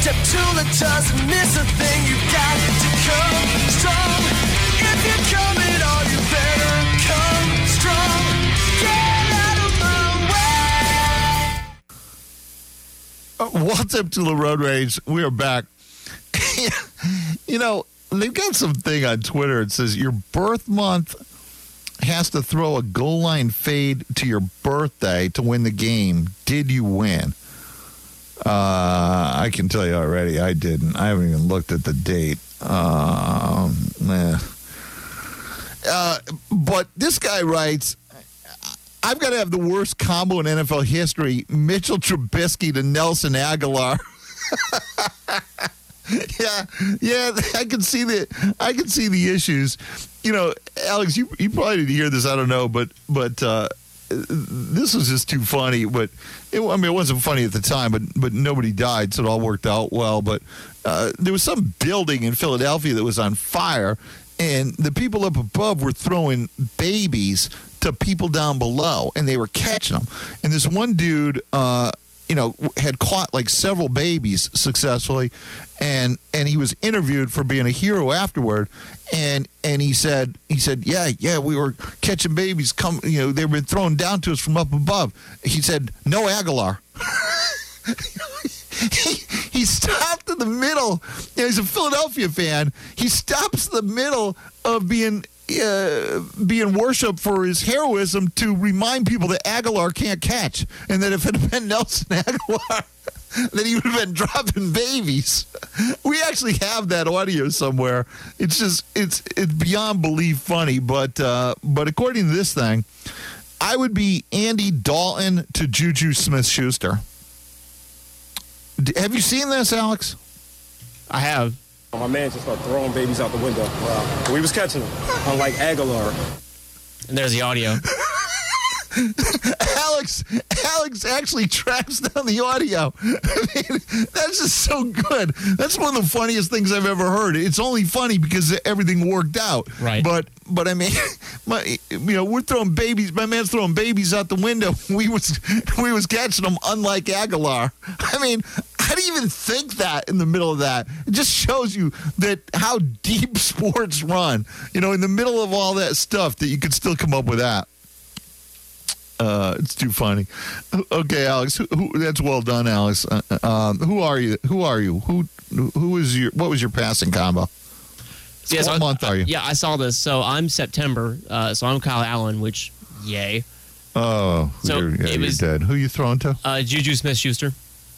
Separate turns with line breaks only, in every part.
Deptula doesn't miss a thing. You got to come strong. If you're coming on, you better come strong. Get out of my way.
What's up to the Road Rage? We are back. You know, they've got something on Twitter. It says your birth month has to throw a goal line fade to your birthday to win the game. Did you win? I can tell you already, I didn't. I haven't even looked at the date. But this guy writes, I've got to have the worst combo in NFL history, Mitchell Trubisky to Nelson Aguilar. Yeah, I can see the issues. You know, Alex, you probably didn't hear this. I don't know, but this was just too funny. But it wasn't funny at the time. But nobody died, so it all worked out well. But there was some building in Philadelphia that was on fire, and the people up above were throwing babies to people down below, and they were catching them. And this one dude, had caught like several babies successfully, and he was interviewed for being a hero afterward, and he said, yeah, we were catching babies. They've been thrown down to us from up above. He said, no Aguilar. He stopped in the middle. He's a Philadelphia fan. He stops in the middle of being worshipped for his heroism to remind people that Aguilar can't catch, and that if it had been Nelson Aguilar, that he would have been dropping babies. We actually have that audio somewhere. It's beyond belief funny, but according to this thing, I would be Andy Dalton to Juju Smith-Schuster. Have you seen this, Alex?
I have.
My man just started throwing babies out the window. Wow. We was catching them, unlike Aguilar.
And there's the audio.
Alex actually tracks down the audio. I mean, that's just so good. That's one of the funniest things I've ever heard. It's only funny because everything worked out.
Right.
But I mean, we're throwing babies. My man's throwing babies out the window. We was catching them, unlike Aguilar. I mean, how do you even think that in the middle of that? It just shows you that how deep sports run. In the middle of all that stuff, that you could still come up with that. It's too funny. Okay, Alex. That's well done, Alex. Who are you? What was your passing combo? What month are you?
Yeah, I saw this. So I'm September. So I'm Kyle Allen, which, yay.
Oh, so you're dead. Who you throwing to?
Juju Smith-Schuster.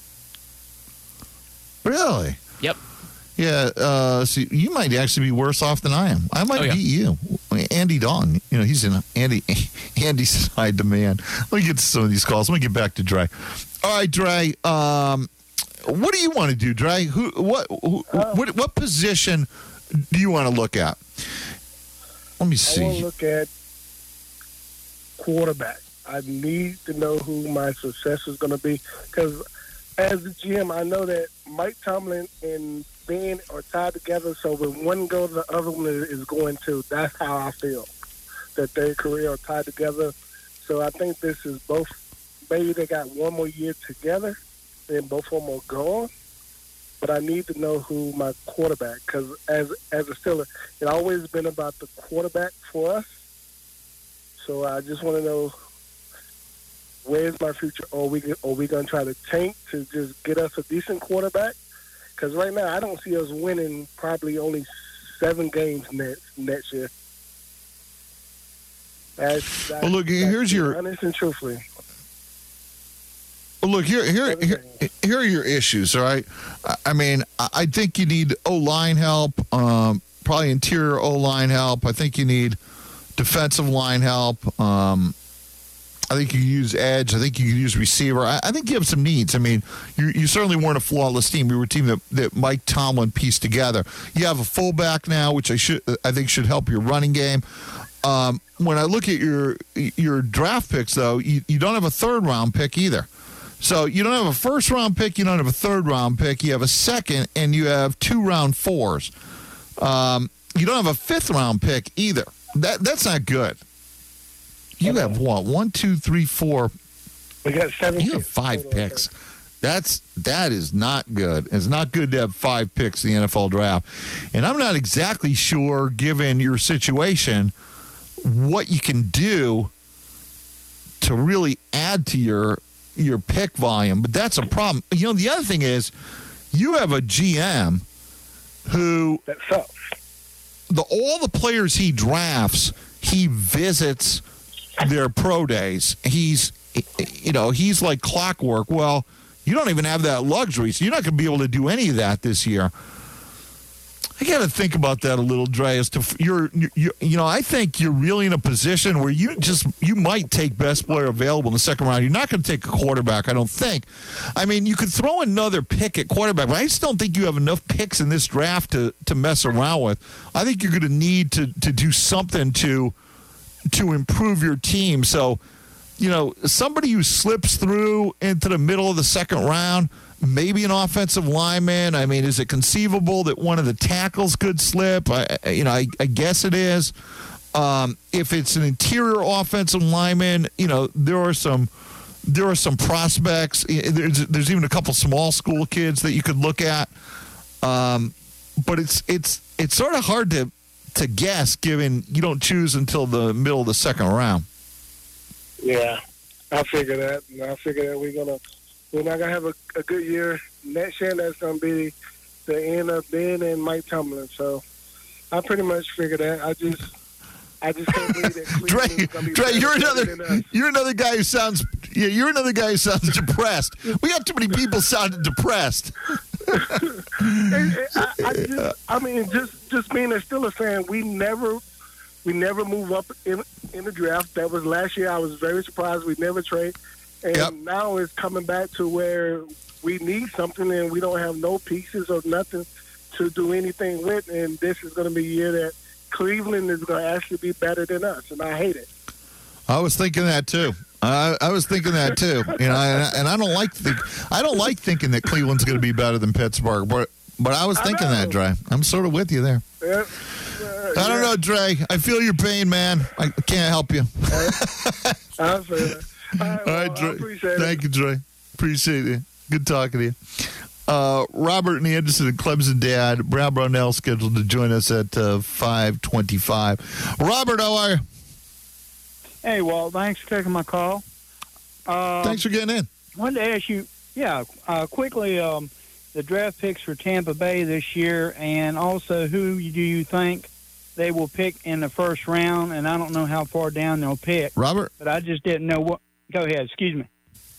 Really?
Yep.
Yeah, see, you might actually be worse off than I am. I might beat you. Andy Dalton, he's in Andy's side demand. Let me get to some of these calls. Let me get back to Dre. All right, Dre, what do you want to do, Dre? What position do you want to look at? Let me see.
I want to look at quarterback. I need to know who my successor is going to be, because as the GM, I know that Mike Tomlin and Ben are tied together, so when one goes, the other one is going to. That's how I feel, that their career are tied together. So I think this is both. Maybe they got one more year together, and both of them are gone. But I need to know who my quarterback, because as a Steeler, it's always been about the quarterback for us. So I just want to know, where's my future? Are we going to try to tank to just get us a decent quarterback? Because right now, I don't see us winning probably only 7 games next year.
Well, look, here's your
honest and truthfully.
Well, look, here are your issues, all right? I mean, I think you need O-line help, probably interior O-line help. I think you need defensive line help. I think you use edge. I think you can use receiver. I think you have some needs. I mean, you certainly weren't a flawless team. You were a team that Mike Tomlin pieced together. You have a fullback now, which I think should help your running game. When I look at your draft picks, though, you don't have a third-round pick either. So you don't have a first-round pick. You don't have a third-round pick. You have a second, and you have 2 round 4s. You don't have a fifth-round pick either. That's not good. You have what? 1, 2, 3, 4.
We got 7.
You have 5 picks. That is not good. It's not good to have 5 picks in the NFL draft. And I'm not exactly sure, given your situation, what you can do to really add to your pick volume. But that's a problem. You know, the other thing is you have a GM who
That sucks.
all the players he drafts, he visits their pro days. He's like clockwork. Well, you don't even have that luxury, so you're not going to be able to do any of that this year. I got to think about that a little, Dre. As to I think you're really in a position where you might take best player available in the second round. You're not going to take a quarterback, I don't think. I mean, you could throw another pick at quarterback, but I just don't think you have enough picks in this draft to mess around with. I think you're going to need to do something to improve your team. So, somebody who slips through into the middle of the second round, maybe an offensive lineman. I mean, is it conceivable that one of the tackles could slip? I guess it is. If it's an interior offensive lineman, there are some prospects. There's even a couple small school kids that you could look at. But it's sort of hard to guess, given you don't choose until the middle of the second round.
Yeah, I figure that. We're not gonna have a good year next year. That's gonna be the end of Ben and Mike Tomlin. So I pretty much figured that. I just can't believe that Cleveland's gonna be
Dre,
better
you're another guy who sounds depressed. We got too many people sounding depressed.
I mean, just being a Steelers fan, we never move up in the draft. That was last year. I was very surprised we never trade. And now it's coming back to where we need something and we don't have no pieces or nothing to do anything with. And this is going to be a year that Cleveland is going to actually be better than us, and I hate it.
I was thinking that too. I was thinking that too. And I don't like thinking that Cleveland's going to be better than Pittsburgh, but I was thinking that, Dre. I'm sort of with you there.
Yeah.
I don't know, Dre. I feel your pain, man. I can't help you.
I feel it. All
right, Dre.
I appreciate
Thank you, Dre. Appreciate it. Good talking to you. Robert and Anderson and Clemson dad, Brad Brownell, scheduled to join us at 5:25. Robert, how are you?
Hey, Walt. Thanks for taking my call.
Thanks for getting in.
I wanted to ask you, quickly, the draft picks for Tampa Bay this year, and also who do you think they will pick in the first round? And I don't know how far down they'll pick.
Robert?
But I just didn't know what. Go ahead. Excuse me.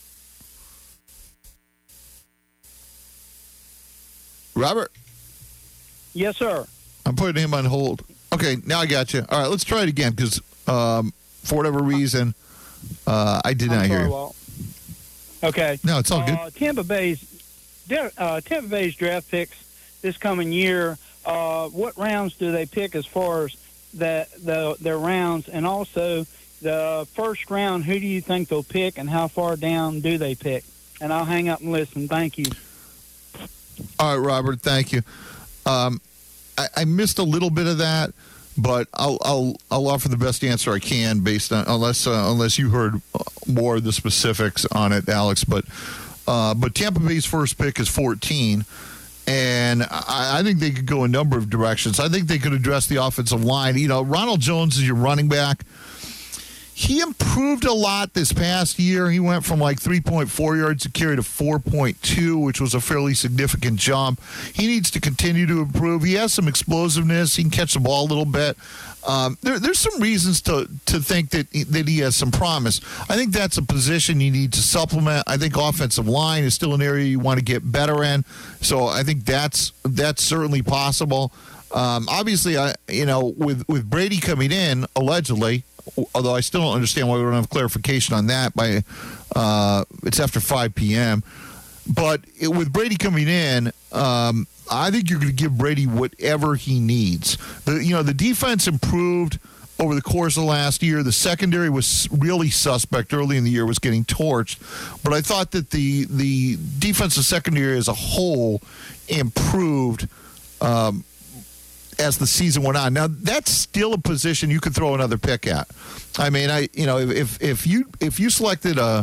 Robert?
Yes, sir.
I'm putting him on hold. Okay, now I got you. All right, let's try it again because for whatever reason, I did not hear you.
Walt. Okay.
No, it's all good.
Tampa Bay's draft picks this coming year. What rounds do they pick as far as their rounds, and also the first round? Who do you think they'll pick, and how far down do they pick? And I'll hang up and listen. Thank you.
All right, Robert. Thank you. I missed a little bit of that, but I'll offer the best answer I can based on unless you heard more of the specifics on it, Alex. But Tampa Bay's first pick is 14. And I think they could go a number of directions. I think they could address the offensive line. Ronald Jones is your running back. He improved a lot this past year. He went from like 3.4 yards a carry to 4.2, which was a fairly significant jump. He needs to continue to improve. He has some explosiveness. He can catch the ball a little bit. There's some reasons to think that he has some promise. I think that's a position you need to supplement. I think offensive line is still an area you want to get better in. So I think that's certainly possible. Obviously, with Brady coming in allegedly, although I still don't understand why we don't have clarification on that. It's after 5 p.m. But with Brady coming in, I think you're going to give Brady whatever he needs. The defense improved over the course of last year. The secondary was really suspect early in the year, was getting torched. But I thought that the defensive secondary as a whole improved as the season went on. Now, that's still a position you could throw another pick at. I mean, if you selected a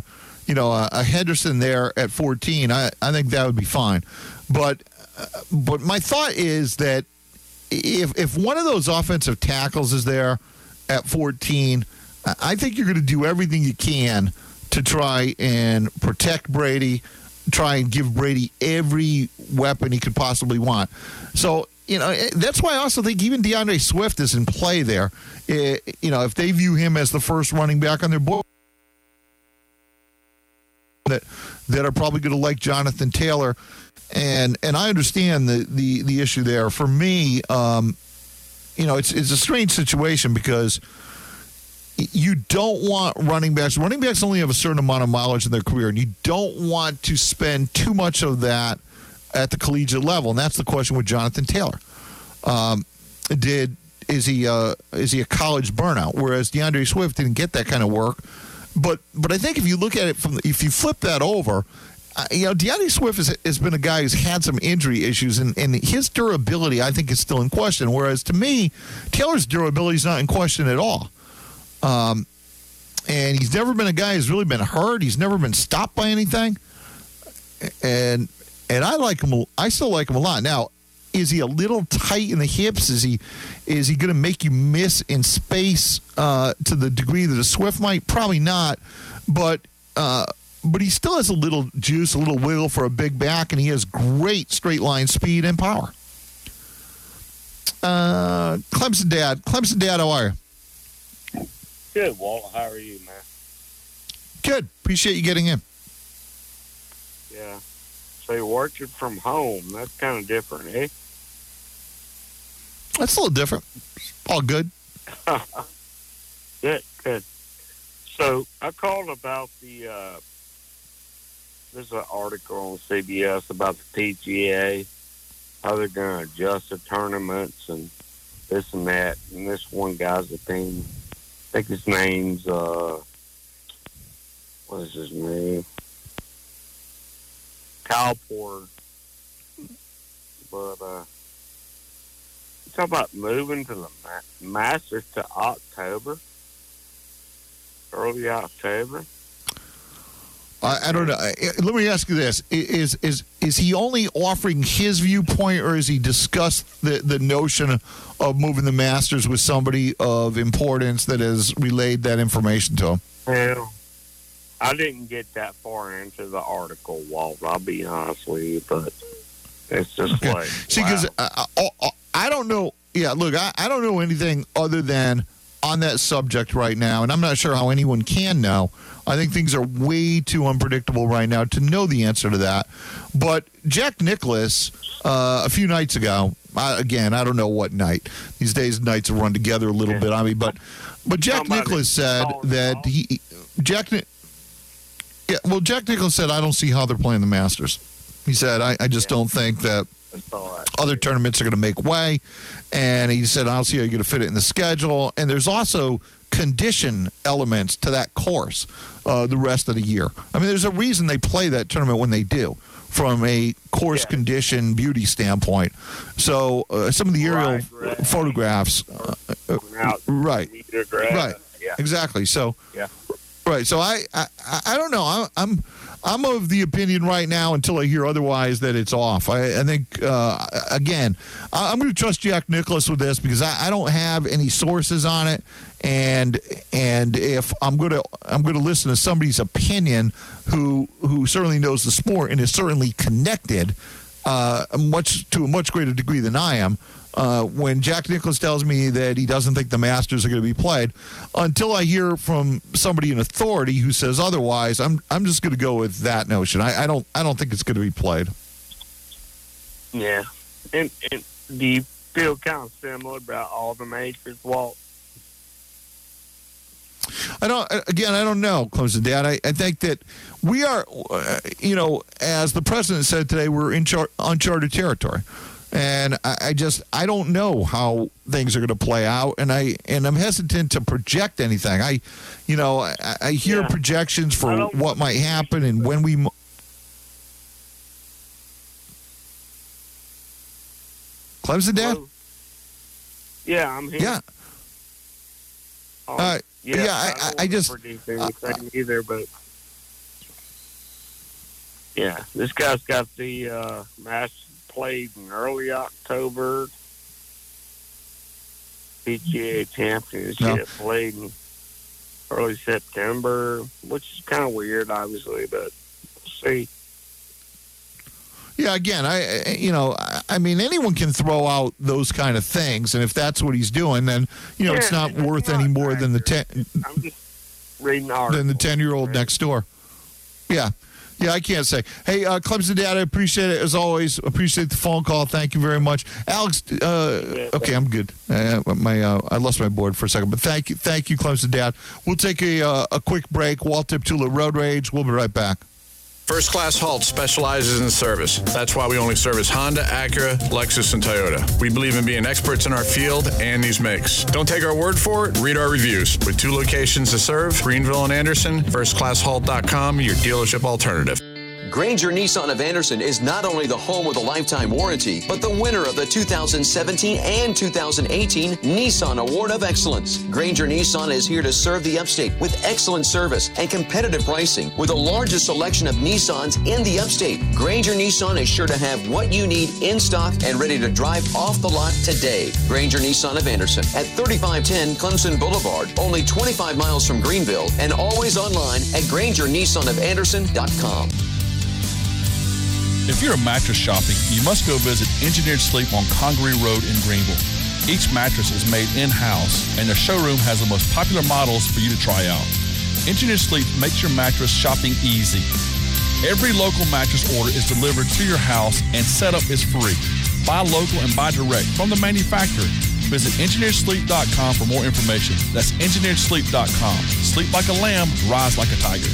a Henderson there at 14, I think that would be fine. But my thought is that if one of those offensive tackles is there at 14, I think you're going to do everything you can to try and protect Brady, try and give Brady every weapon he could possibly want. So, that's why I also think even DeAndre Swift is in play there. If they view him as the first running back on their board, that are probably going to like Jonathan Taylor. And I understand the issue there. For me, it's a strange situation because you don't want running backs. Running backs only have a certain amount of mileage in their career, and you don't want to spend too much of that at the collegiate level. And that's the question with Jonathan Taylor. Is he a college burnout? Whereas DeAndre Swift didn't get that kind of work. But I think if you look at it if you flip that over, DeAndre Swift has been a guy who's had some injury issues, and his durability, I think, is still in question. Whereas, to me, Taylor's durability is not in question at all. And he's never been a guy who's really been hurt. He's never been stopped by anything. And I like him. I still like him a lot. Now, is he a little tight in the hips? Is he going to make you miss in space to the degree that a Swift might? Probably not. But he still has a little juice, a little wiggle for a big back, and he has great straight line speed and power. Clemson Dad, how are you?
Good, Walt. How are you, man?
Good. Appreciate you getting in.
Yeah. So you're working from home. That's kind of different, eh?
That's a little different. All good.
Good. So I called about there's an article on CBS about the PGA, how they're going to adjust the tournaments and this and that. And this one guy's opinion, I think his name's, what is his name? Kyle Porter. But, talk about moving to the Masters to October, early October.
I don't know. Let me ask you this: is he only offering his viewpoint, or has he discussed the notion of moving the Masters with somebody of importance that has relayed that information to him?
Well, I didn't get that far into the article, Walt. I'll be honest with you, but it's just
okay.
like
See, because I don't know. Yeah, look, I don't know anything other than on that subject right now, and I'm not sure how anyone can know. I think things are way too unpredictable right now to know the answer to that. But Jack Nicklaus, a few nights ago, again, I don't know what night. These days, nights run together a little bit on me. But Jack Nicklaus said that Jack Nicklaus said, I don't see how they're playing the Masters. He said, I just don't think that other tournaments are going to make way. And he said, I don't see how you're going to fit it in the schedule. And there's also condition elements to that course the rest of the year. I mean, there's a reason they play that tournament when they do, from a course condition beauty standpoint. So some of the aerial photographs, right, exactly. So, right. So I don't know. I'm of the opinion right now, until I hear otherwise, that it's off. I think, again, I'm going to trust Jack Nicklaus with this because I don't have any sources on it, and if I'm going to listen to somebody's opinion who certainly knows the sport and is certainly connected to a much greater degree than I am. When Jack Nicklaus tells me that he doesn't think the Masters are going to be played, until I hear from somebody in authority who says otherwise, I'm just going to go with that notion. I don't think it's going to be played.
Yeah, and do you feel kind of similar about all the majors, Walt?
I don't know, Clemson Dad. I think that we are, as the president said today, we're in uncharted territory. And I don't know how things are going to play out, and I'm hesitant to project anything. I hear projections for what might happen and when we. Clemson, Dad?
Yeah, I'm here.
Yeah.
I just
I just
predict anything either, but Yeah, this guy's got the match played in early October. PGA Championship played in early September, which is kind of weird, obviously, but we'll see.
Yeah, again, I mean, anyone can throw out those kind of things, and if that's what he's doing, then it's not worth any more than the
I'm just reading the article.
than the 10-year-old next door. Yeah. Yeah, I can't say. Hey, Clemson Dad, I appreciate it as always. Appreciate the phone call. Thank you very much, Alex. Okay, I'm good. I lost my board for a second, but thank you, Clemson Dad. We'll take a quick break. Walt Deptula Road Rage. We'll be right back.
First Class Halt specializes in service. That's why we only service Honda, Acura, Lexus, and Toyota. We believe in being experts in our field and these makes. Don't take our word for it. Read our reviews. With 2 locations to serve, Greenville and Anderson, firstclasshalt.com, your dealership alternative.
Granger Nissan of Anderson is not only the home with a lifetime warranty, but the winner of the 2017 and 2018 Nissan Award of Excellence. Granger Nissan is here to serve the upstate with excellent service and competitive pricing. With the largest selection of Nissans in the upstate, Granger Nissan is sure to have what you need in stock and ready to drive off the lot today. Granger Nissan of Anderson at 3510 Clemson Boulevard, only 25 miles from Greenville, and always online at GrangerNissanofAnderson.com.
If you're a mattress shopping, you must go visit Engineered Sleep on Congaree Road in Greenville. Each mattress is made in-house, and their showroom has the most popular models for you to try out. Engineered Sleep makes your mattress shopping easy. Every local mattress order is delivered to your house, and setup is free. Buy local and buy direct from the manufacturer. Visit EngineeredSleep.com for more information. That's EngineeredSleep.com. Sleep like a lamb, rise like a tiger.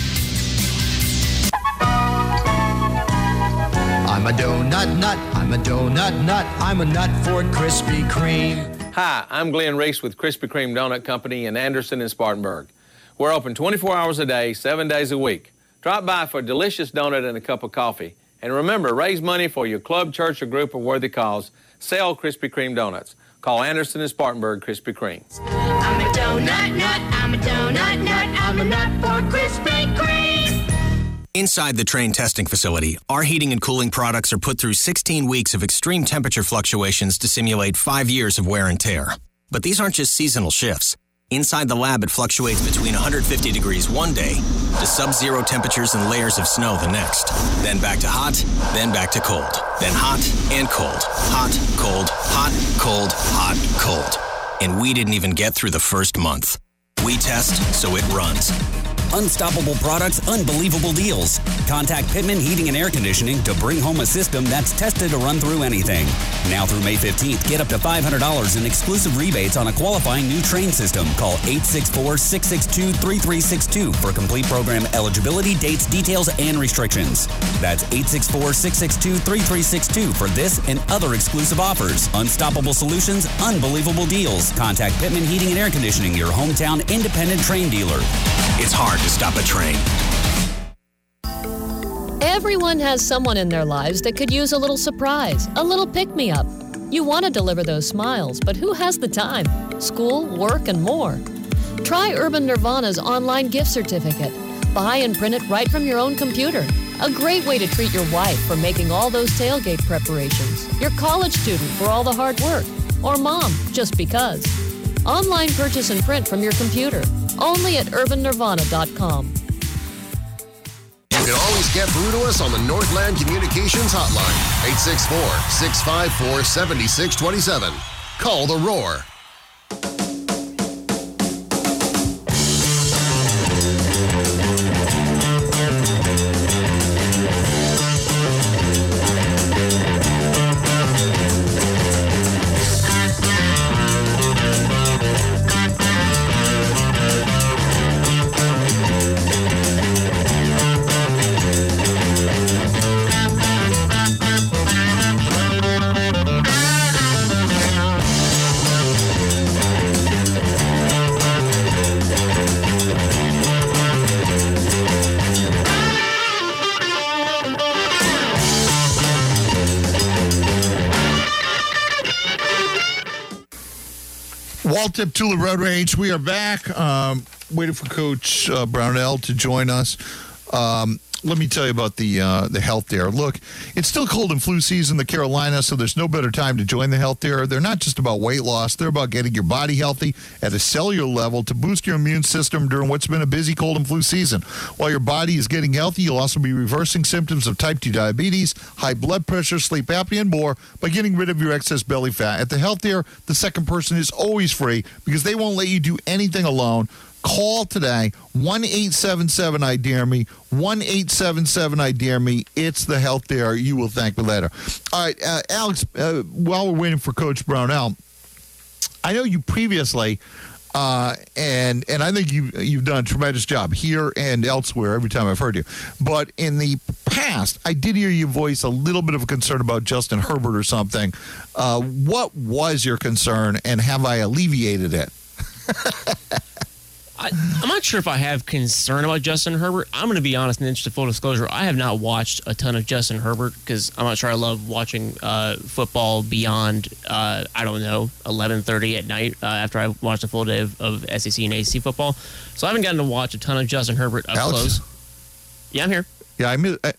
I'm a donut nut, I'm a donut nut, I'm a nut for Krispy Kreme.
Hi, I'm Glenn Reese with Krispy Kreme Donut Company in Anderson and Spartanburg. We're open 24 hours a day, 7 days a week. Drop by for a delicious donut and a cup of coffee. And remember, raise money for your club, church, or group of worthy cause. Sell Krispy Kreme donuts. Call Anderson and Spartanburg Krispy Kreme.
I'm a donut nut, I'm a donut nut, I'm a nut for Krispy Kreme.
Inside the Trane testing facility, our heating and cooling products are put through 16 weeks of extreme temperature fluctuations to simulate 5 years of wear and tear. But these aren't just seasonal shifts. Inside the lab, it fluctuates between 150 degrees one day to sub-zero temperatures and layers of snow the next. Then back to hot, then back to cold. Then hot and cold. Hot, cold, hot, cold, hot, cold. And we didn't even get through the first month. We test, so it runs.
Unstoppable products, unbelievable deals. Contact Pittman Heating and Air Conditioning to bring home a system that's tested to run through anything. Now through May 15th, get up to $500 in exclusive rebates on a qualifying new Trane system. Call 864-662-3362 for complete program eligibility, dates, details, and restrictions. That's 864-662-3362 for this and other exclusive offers. Unstoppable solutions, unbelievable deals. Contact Pittman Heating and Air Conditioning, your hometown independent Trane dealer.
It's hard to stop a train.
Everyone has someone in their lives that could use a little surprise, a little pick-me-up. You want to deliver those smiles, but who has the time? School, work, and more. Try Urban Nirvana's online gift certificate. Buy and print it right from your own computer. A great way to treat your wife for making all those tailgate preparations, your college student for all the hard work, or mom, just because. Online purchase and print from your computer. Only at urbannirvana.com.
You can always get through to us on the Northland Communications Hotline, 864-654-7627. Call the Roar.
Walt Deptula Road Rage. We are back. Waiting for Coach Brownell to join us. let me tell you about the Health Dare. Look, it's still cold and flu season in the Carolinas, so there's no better time to join the Health Dare. They're not just about weight loss. They're about getting your body healthy at a cellular level to boost your immune system during what's been a busy cold and flu season. While your body is getting healthy, you'll also be reversing symptoms of type 2 diabetes, high blood pressure, sleep apnea, and more by getting rid of your excess belly fat. At the Health Dare, the second person is always free because they won't let you do anything alone. Call today, 1-877-I-DARE-ME, 1-877-I-DARE-ME. It's the Health Dare. You will thank me later. All right, Alex, while we're waiting for Coach Brownell, I know you previously, and I think you've done a tremendous job here and elsewhere every time I've heard you. But in the past, I did hear you voice a little bit of a concern about Justin Herbert or something. What was your concern, and have I alleviated it?
I'm not sure if I have concern about Justin Herbert. I'm going to be honest, in the interest of full disclosure, I have not watched a ton of Justin Herbert because I'm not sure I love watching football beyond, 11:30 at night after I've watched a full day of SEC and ACC football. So I haven't gotten to watch a ton of Justin Herbert up close. Yeah, I'm here.
Yeah,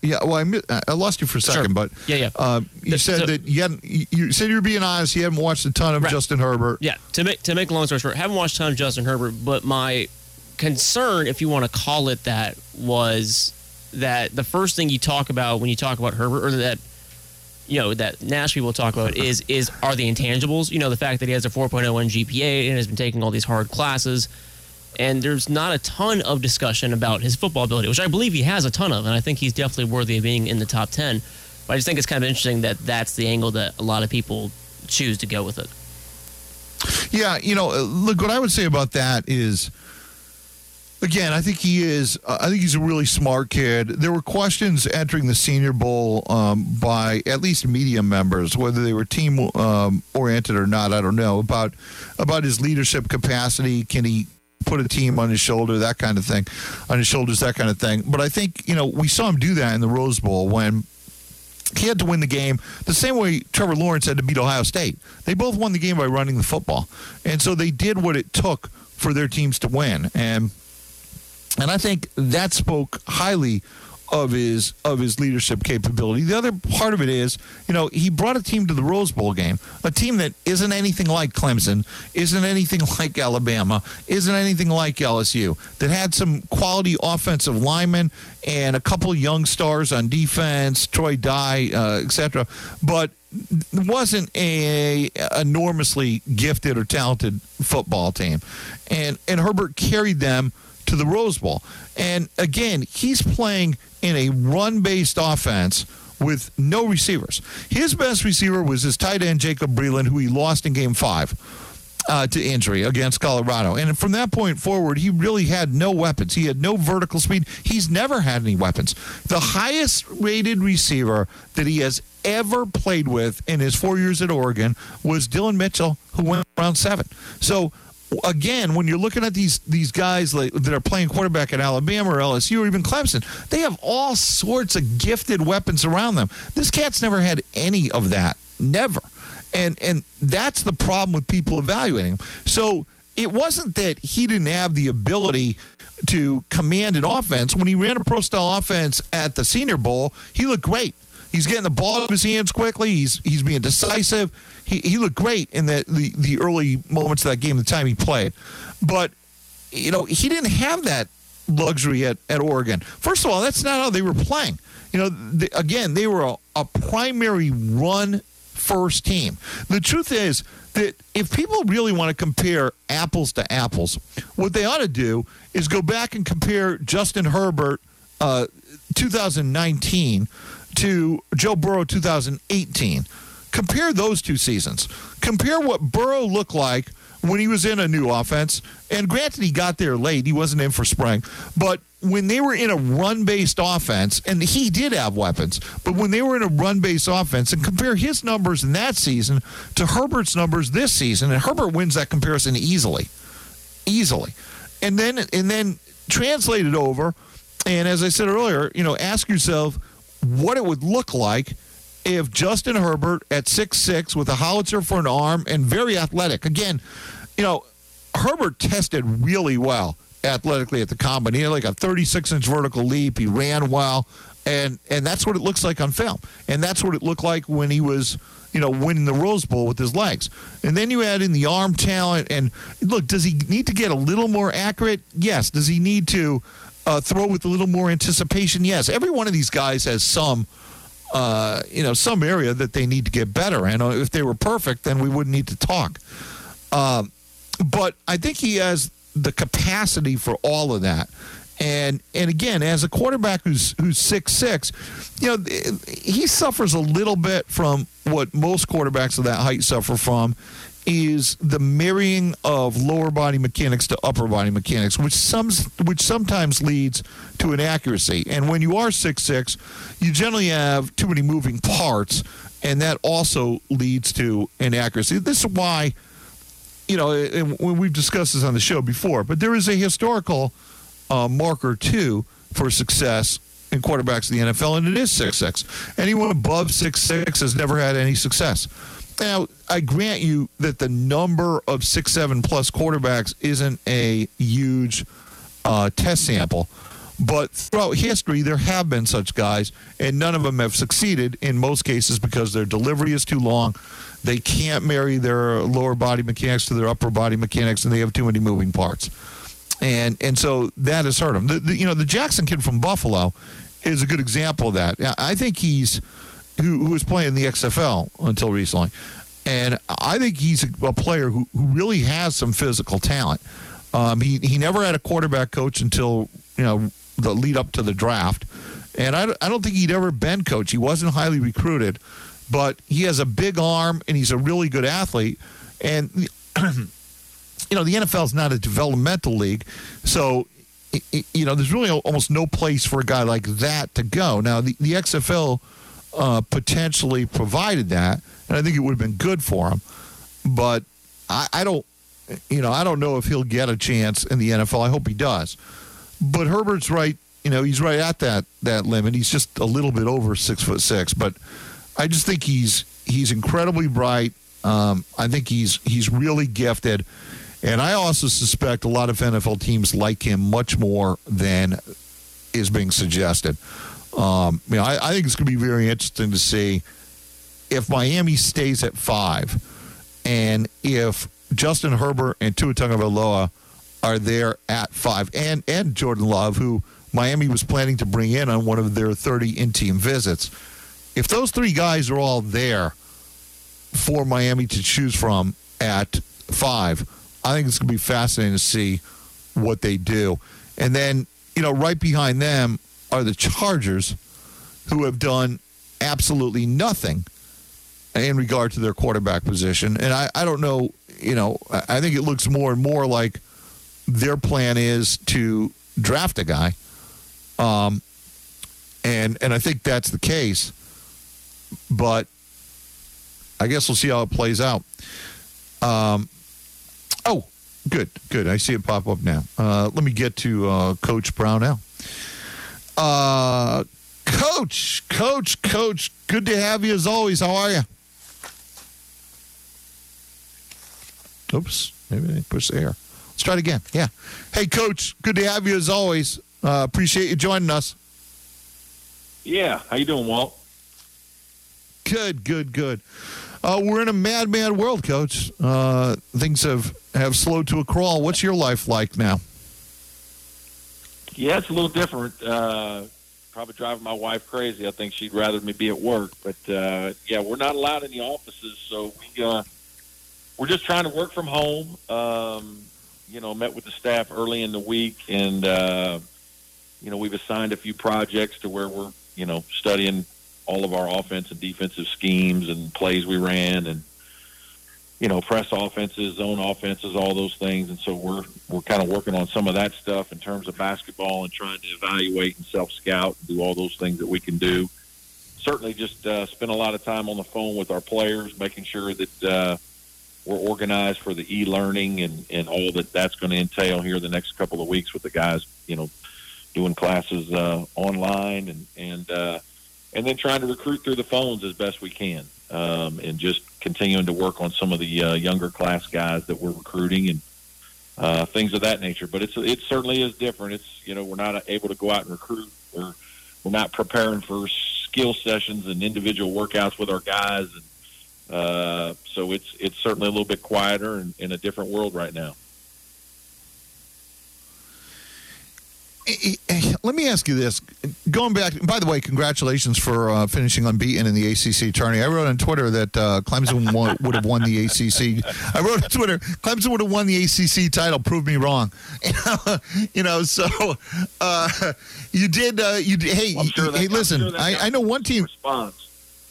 I lost you for a second, but
yeah.
You said that you hadn't. You said you were being honest. You haven't watched a ton of Justin Herbert.
Yeah, to make a long story short, haven't watched a ton of Justin Herbert, but my concern, if you want to call it that, was that the first thing you talk about when you talk about Herbert, or that Nash people talk about, is are the intangibles. The fact that he has a 4.01 GPA and has been taking all these hard classes. And there's not a ton of discussion about his football ability, which I believe he has a ton of, and I think he's definitely worthy of being in the top 10. But I just think it's kind of interesting that that's the angle that a lot of people choose to go with it.
Yeah, look, what I would say about that is, again, I think he's a really smart kid. There were questions entering the Senior Bowl by at least media members, whether they were team oriented or not, I don't know, about his leadership capacity. Can he put a team on his shoulder, that kind of thing, But I think, we saw him do that in the Rose Bowl when he had to win the game the same way Trevor Lawrence had to beat Ohio State. They both won the game by running the football. And so they did what it took for their teams to win. And I think that spoke highly of his leadership capability. The other part of it is, he brought a team to the Rose Bowl game, a team that isn't anything like Clemson, isn't anything like Alabama, isn't anything like LSU, that had some quality offensive linemen and a couple young stars on defense, Troy Dye, etc., but wasn't a enormously gifted or talented football team. And Herbert carried them to the Rose Bowl. And again, he's playing in a run-based offense with no receivers. His best receiver was his tight end, Jacob Breeland, who he lost in Game 5 to injury against Colorado. And from that point forward, he really had no weapons. He had no vertical speed. He's never had any weapons. The highest-rated receiver that he has ever played with in his 4 years at Oregon was Dylan Mitchell, who went around 7. So, again, when you're looking at these guys that are playing quarterback at Alabama or LSU or even Clemson, they have all sorts of gifted weapons around them. This cat's never had any of that. Never. And that's the problem with people evaluating him. So it wasn't that he didn't have the ability to command an offense. When he ran a pro-style offense at the Senior Bowl, he looked great. He's getting the ball out of his hands quickly. He's being decisive. He looked great in the early moments of that game, the time he played. But, he didn't have that luxury at Oregon. First of all, that's not how they were playing. They were a primary run-first team. The truth is that if people really want to compare apples to apples, what they ought to do is go back and compare Justin Herbert 2019 to Joe Burrow 2018. Compare those two seasons. Compare what Burrow looked like when he was in a new offense. And granted, he got there late. He wasn't in for spring. But when they were in a run-based offense, and he did have weapons, but when they were in a run-based offense, and compare his numbers in that season to Herbert's numbers this season, and Herbert wins that comparison easily. And then translate it over, and as I said earlier, ask yourself what it would look like if Justin Herbert at 6'6" with a howitzer for an arm and very athletic. Again, Herbert tested really well athletically at the combine. He had like a 36-inch vertical leap. He ran well, and that's what it looks like on film. And that's what it looked like when he was, winning the Rose Bowl with his legs. And then you add in the arm talent. And look, does he need to get a little more accurate? Yes. Does he need to throw with a little more anticipation? Yes. Every one of these guys has some area that they need to get better. And if they were perfect, then we wouldn't need to talk. But I think he has the capacity for all of that. And again, as a quarterback who's 6'6", he suffers a little bit from what most quarterbacks of that height suffer from, is the marrying of lower body mechanics to upper body mechanics, which sometimes leads to inaccuracy. And when you are 6'6", you generally have too many moving parts, and that also leads to inaccuracy. This is why, and we've discussed this on the show before, but there is a historical marker too for success in quarterbacks in the NFL, and it is 6'6". Anyone above 6'6" has never had any success. Now, I grant you that the number of 6'7" plus quarterbacks isn't a huge test sample, but throughout history, there have been such guys, and none of them have succeeded in most cases because their delivery is too long. They can't marry their lower body mechanics to their upper body mechanics, and they have too many moving parts. And so that has hurt him. The Jackson kid from Buffalo is a good example of that. I think who was playing the XFL until recently, and I think he's a player who really has some physical talent. He never had a quarterback coach until the lead up to the draft, and I don't think he'd ever been coach. He wasn't highly recruited, but he has a big arm and he's a really good athlete. And the NFL is not a developmental league, so there's really almost no place for a guy like that to go. Now, the XFL potentially provided that, and I think it would have been good for him. But I don't know if he'll get a chance in the NFL. I hope he does. But Herbert's right. He's right at that limit. He's just a little bit over 6'6", but I just think he's incredibly bright. I think he's really gifted. And I also suspect a lot of NFL teams like him much more than is being suggested. I think it's going to be very interesting to see if Miami stays at 5 and if Justin Herbert and Tua Tagovailoa are there at 5, and Jordan Love, who Miami was planning to bring in on one of their 30 in-team visits. If those three guys are all there for Miami to choose from at 5, I think it's going to be fascinating to see what they do. And then, right behind them are the Chargers, who have done absolutely nothing in regard to their quarterback position. And I don't know, I think it looks more and more like their plan is to draft a guy. And I think that's the case. But I guess we'll see how it plays out. Oh, good. I see it pop up now. Let me get to Coach Brownell. Coach, good to have you as always. How are you? Oops, maybe I pushed the air. Let's try it again. Yeah. Hey, Coach, good to have you as always. Appreciate you joining us.
Yeah, how you doing, Walt?
Good. We're in a mad world, Coach. Things have slowed to a crawl. What's your life like now?
Yeah, it's a little different. Probably driving my wife crazy. I think she'd rather me be at work. But, yeah, we're not allowed in the offices, so we're just trying to work from home. Met with the staff early in the week, and, we've assigned a few projects to where we're, studying all of our offense and defensive schemes and plays we ran and, press offenses, zone offenses, all those things. And so we're kind of working on some of that stuff in terms of basketball and trying to evaluate and self-scout and do all those things that we can do. Certainly just spend a lot of time on the phone with our players, making sure that we're organized for the e-learning and all that's going to entail here the next couple of weeks with the guys, doing classes online and then trying to recruit through the phones as best we can, and just continuing to work on some of the younger class guys that we're recruiting. And things of that nature. But it certainly is different. It's, we're not able to go out and recruit. We're not preparing for skill sessions and individual workouts with our guys. And so it's certainly a little bit quieter and in a different world right now.
Let me ask you this. Going back, by the way, congratulations for finishing unbeaten in the ACC tourney. I wrote on Twitter that Clemson would have won the ACC. I wrote on Twitter, Clemson would have won the ACC title. Prove me wrong. So you did. Hey, listen. I know one team.
Response.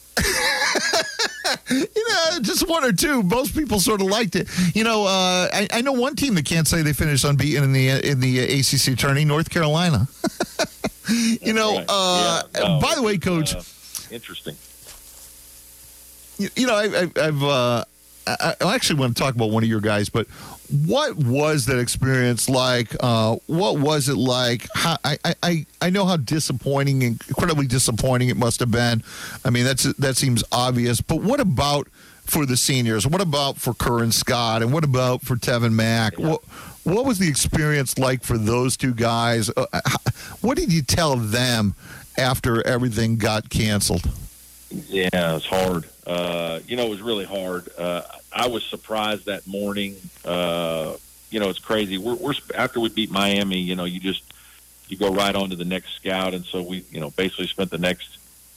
Just one or two. Most people sort of liked it. I know one team that can't say they finished unbeaten in the ACC tourney, North Carolina. By the way, Coach.
Interesting.
I actually want to talk about one of your guys, but what was that experience like? What was it like? I know how disappointing, incredibly disappointing it must have been. I mean, that seems obvious. But what about for the seniors? What about for Curran Scott? And what about for Tevin Mack? Yeah. What was the experience like for those two guys? What did you tell them after everything got canceled?
Yeah, it was hard. It was really hard. I was surprised that morning. It's crazy. We're after we beat Miami, you go right on to the next scout. And so we, basically spent the next,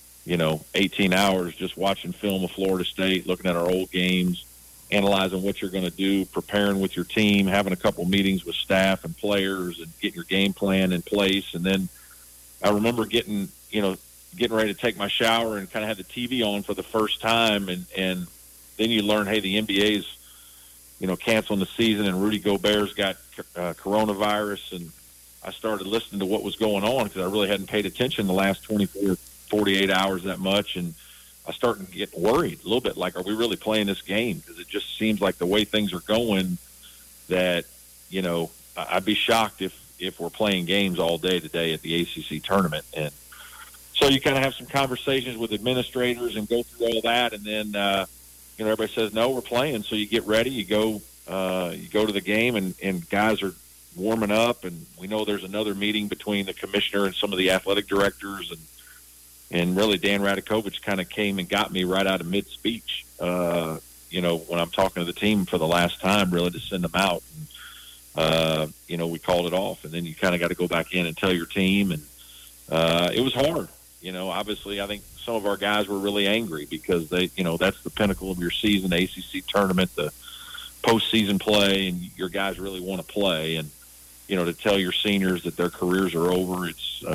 18 hours just watching film of Florida State, looking at our old games, analyzing what you're going to do, preparing with your team, having a couple meetings with staff and players and getting your game plan in place. And then I remember getting ready to take my shower and kind of had the TV on for the first time. And then you learn, hey, the NBA's, canceling the season and Rudy Gobert's got coronavirus. And I started listening to what was going on because I really hadn't paid attention the last 24, 48 hours that much. And I started getting worried a little bit, like, are we really playing this game? Because it just seems like the way things are going that, I'd be shocked if we're playing games all day today at the ACC tournament. And so you kind of have some conversations with administrators and go through all that. And then, everybody says, no, we're playing. So you get ready, you go to the game and guys are warming up. And we know there's another meeting between the commissioner and some of the athletic directors. And really Dan Radakovich kind of came and got me right out of mid-speech, when I'm talking to the team for the last time, really to send them out. And, we called it off. And then you kind of got to go back in and tell your team. And it was hard. Obviously, I think some of our guys were really angry because they, that's the pinnacle of your season, the ACC tournament, the postseason play, and your guys really want to play. And, to tell your seniors that their careers are over,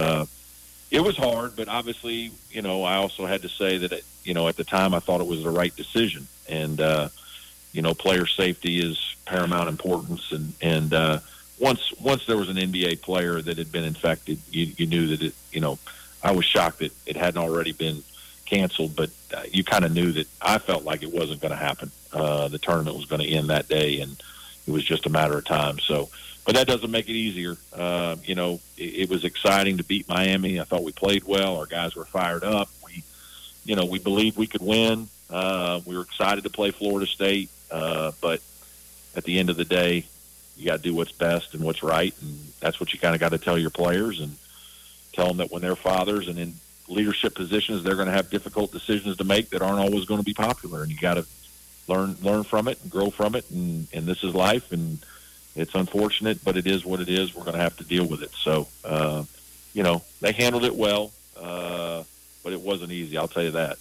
it was hard. But obviously, I also had to say that, at the time I thought it was the right decision. And, player safety is paramount importance. And once there was an NBA player that had been infected, you knew that I was shocked that it hadn't already been canceled, but you kind of knew that. I felt like it wasn't going to happen. The tournament was going to end that day, and it was just a matter of time. So, but that doesn't make it easier. It was exciting to beat Miami. I thought we played well. Our guys were fired up. We believed we could win. We were excited to play Florida State, but at the end of the day, you got to do what's best and what's right, and that's what you kind of got to tell your players and tell them that when they're fathers and in leadership positions, they're going to have difficult decisions to make that aren't always going to be popular, and you got to learn from it and grow from it. And this is life, and it's unfortunate, but it is what it is. We're going to have to deal with it. So, they handled it well, but it wasn't easy. I'll tell you that.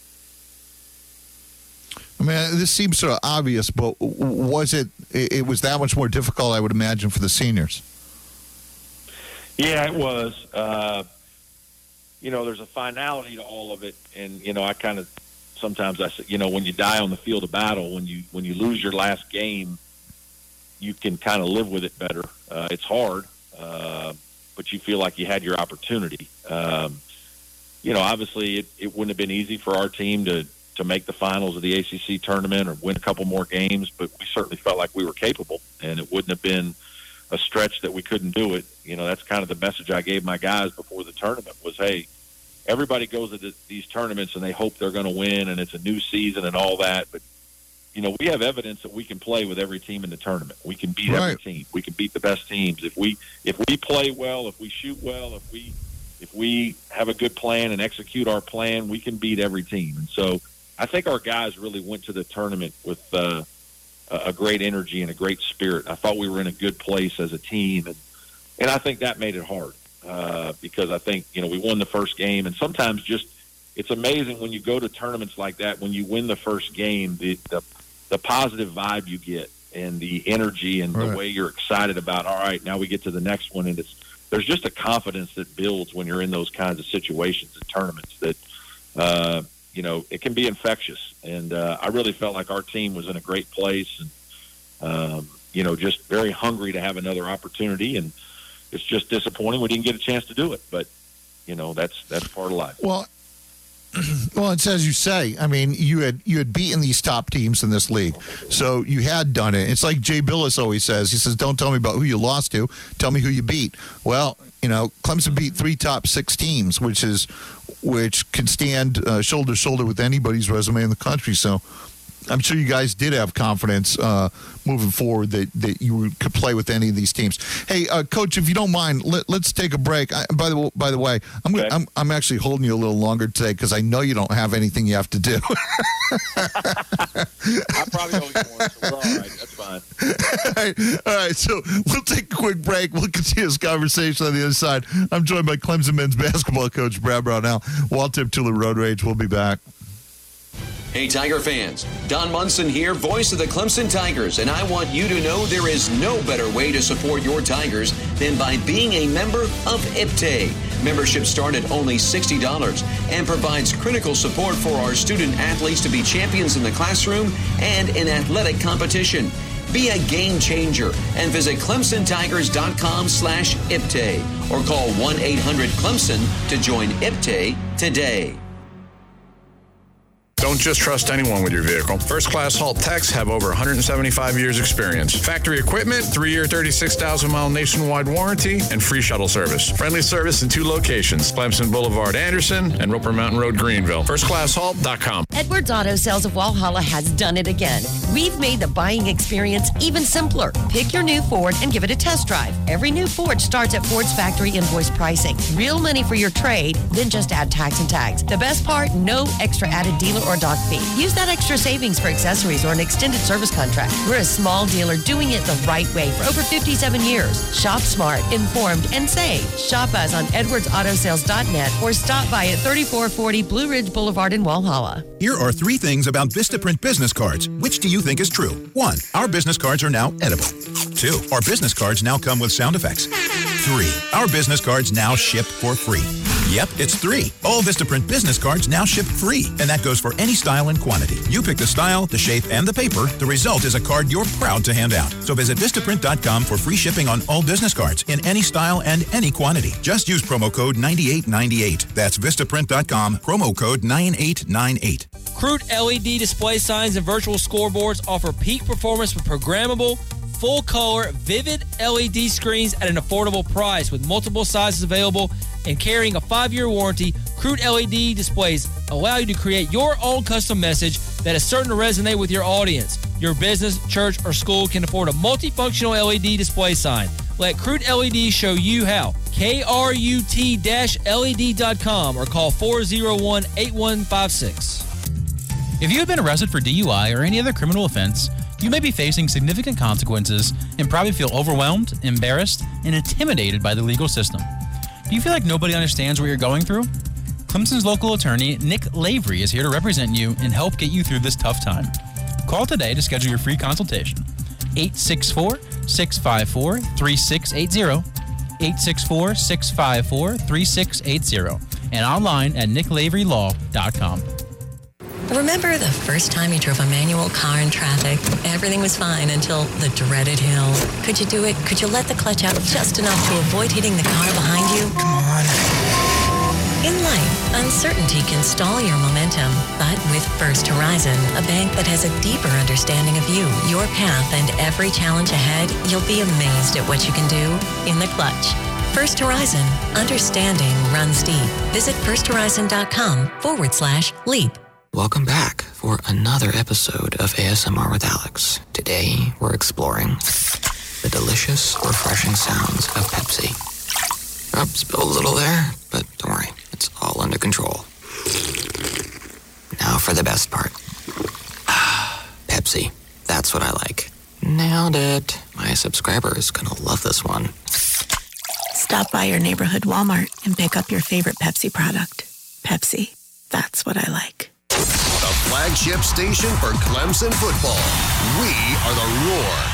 I mean, this seems sort of obvious, but was it was that much more difficult, I would imagine, for the seniors?
Yeah, it was. There's a finality to all of it. And, I kind of, sometimes I say, when you die on the field of battle, when you lose your last game, you can kind of live with it better. It's hard, but you feel like you had your opportunity. Obviously it wouldn't have been easy for our team to make the finals of the ACC tournament or win a couple more games, but we certainly felt like we were capable, and it wouldn't have been a stretch that we couldn't do it. That's kind of the message I gave my guys before the tournament was, hey, everybody goes to these tournaments and they hope they're going to win and it's a new season and all that. But, we have evidence that we can play with every team in the tournament. We can beat every team. We can beat the best teams if we play well, if we shoot well, if we have a good plan and execute our plan, we can beat every team. And so I think our guys really went to the tournament with a great energy and a great spirit. I thought we were in a good place as a team, and I think that made it hard because I think we won the first game, and sometimes it's amazing when you go to tournaments like that. When you win the first game, the positive vibe you get and the energy and the way you're excited about, all right, now we get to the next one. And there's just a confidence that builds when you're in those kinds of situations and tournaments that, it can be infectious. And I really felt like our team was in a great place and, just very hungry to have another opportunity. And it's just disappointing we didn't get a chance to do it. But, that's part of life.
Well, it's as you say. I mean, you had beaten these top teams in this league, so you had done it. It's like Jay Billis always says. He says, "Don't tell me about who you lost to. Tell me who you beat." Well, Clemson beat 3 top 6 teams, which can stand shoulder to shoulder with anybody's resume in the country. So I'm sure you guys did have confidence moving forward that you could play with any of these teams. Hey, Coach, if you don't mind, let's take a break. By the way, I'm actually holding you a little longer today because I know you don't have anything you have to do.
I probably always want, so we're all right. That's fine.
All right. So we'll take a quick break. We'll continue this conversation on the other side. I'm joined by Clemson men's basketball coach Brad Brownell. Walt Tiptula, Road Rage. We'll be back.
Hey, Tiger fans. Don Munson here, voice of the Clemson Tigers, and I want you to know there is no better way to support your Tigers than by being a member of IPTAY. Membership starts at only $60 and provides critical support for our student athletes to be champions in the classroom and in athletic competition. Be a game changer and visit ClemsonTigers.com/IPTAY or call 1-800-CLEMSON to join IPTAY today.
Don't just trust anyone with your vehicle. First Class Halt Techs have over 175 years experience. Factory equipment, 3-year, 36,000-mile nationwide warranty, and free shuttle service. Friendly service in 2 locations, Clemson Boulevard, Anderson, and Roper Mountain Road, Greenville. FirstClassHalt.com.
Edwards Auto Sales of Walhalla has done it again. We've made the buying experience even simpler. Pick your new Ford and give it a test drive. Every new Ford starts at Ford's factory invoice pricing. Real money for your trade, then just add tax and tags. The best part, no extra added dealer or doc fee. Use that extra savings for accessories or an extended service contract. We're a small dealer doing it the right way for over 57 years. Shop smart, informed, and save. Shop us on edwardsautosales.net or stop by at 3440 Blue Ridge Boulevard in Walhalla.
Here are 3 things about Vistaprint business cards. Which do you think is true? 1, our business cards are now edible. 2, our business cards now come with sound effects. 3, our business cards now ship for free. Yep, it's 3. All Vistaprint business cards now ship free, and that goes for any style and quantity. You pick the style, the shape, and the paper. The result is a card you're proud to hand out. So visit Vistaprint.com for free shipping on all business cards in any style and any quantity. Just use promo code 9898. That's Vistaprint.com, promo code 9898.
Crude LED display signs and virtual scoreboards offer peak performance with programmable, full-color, vivid LED screens at an affordable price with multiple sizes available and carrying a 5-year warranty. Crude LED displays allow you to create your own custom message that is certain to resonate with your audience. Your business, church, or school can afford a multifunctional LED display sign. Let Crude LED show you how. KRUT-LED.com or call 401-8156.
If you have been arrested for DUI or any other criminal offense, you may be facing significant consequences and probably feel overwhelmed, embarrassed, and intimidated by the legal system. Do you feel like nobody understands what you're going through? Clemson's local attorney, Nick Lavery, is here to represent you and help get you through this tough time. Call today to schedule your free consultation. 864-654-3680, 864-654-3680, and online at nicklaverylaw.com.
Remember the first time you drove a manual car in traffic? Everything was fine until the dreaded hill. Could you do it? Could you let the clutch out just enough to avoid hitting the car behind you? Come on. In life, uncertainty can stall your momentum. But with First Horizon, a bank that has a deeper understanding of you, your path, and every challenge ahead, you'll be amazed at what you can do in the clutch. First Horizon. Understanding runs deep. Visit firsthorizon.com/leap.
Welcome back for another episode of ASMR with Alex. Today, we're exploring the delicious, refreshing sounds of Pepsi. Oh, spilled a little there, but don't worry, it's all under control. Now for the best part. Pepsi, that's what I like. Nailed it. My subscriber is gonna love this one.
Stop by your neighborhood Walmart and pick up your favorite Pepsi product. Pepsi, that's what I like.
The flagship station for Clemson football. We are the Roar.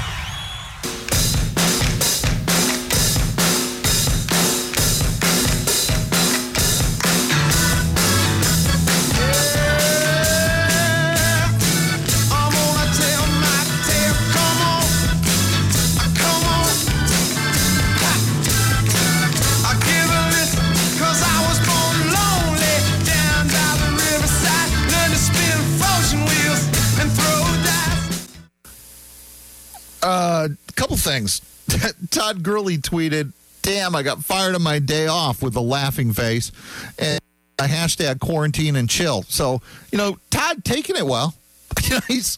Couple things. Todd Gurley tweeted, "Damn, I got fired on my day off," with a laughing face, and a hashtag quarantine and chill. So, Todd taking it well. He's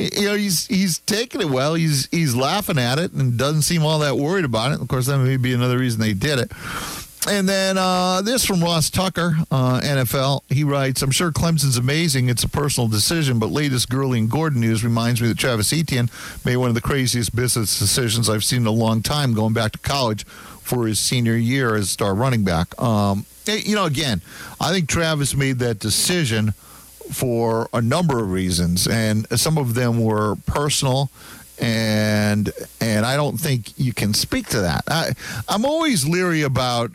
taking it well. He's laughing at it and doesn't seem all that worried about it. Of course, that may be another reason they did it. And then this from Ross Tucker, NFL. He writes, "I'm sure Clemson's amazing. It's a personal decision, but latest Gurley and Gordon news reminds me that Travis Etienne made one of the craziest business decisions I've seen in a long time, going back to college for his senior year as star running back." Again, I think Travis made that decision for a number of reasons, and some of them were personal, and I don't think you can speak to that. I'm always leery about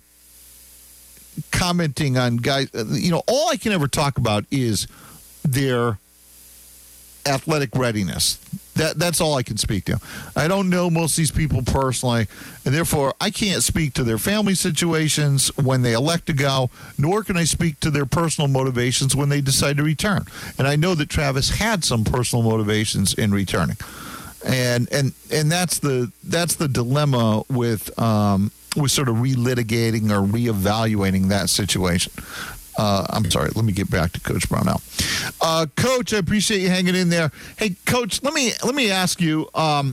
commenting on guys. All I can ever talk about is their athletic readiness. That's all I can speak to. I don't know most of these people personally, and therefore I can't speak to their family situations when they elect to go, nor can I speak to their personal motivations when they decide to return. And I know that Travis had some personal motivations in returning, and that's the dilemma with sort of relitigating or reevaluating that situation. I'm sorry. Let me get back to Coach Brownell. Coach, I appreciate you hanging in there. Hey, Coach, let me ask you on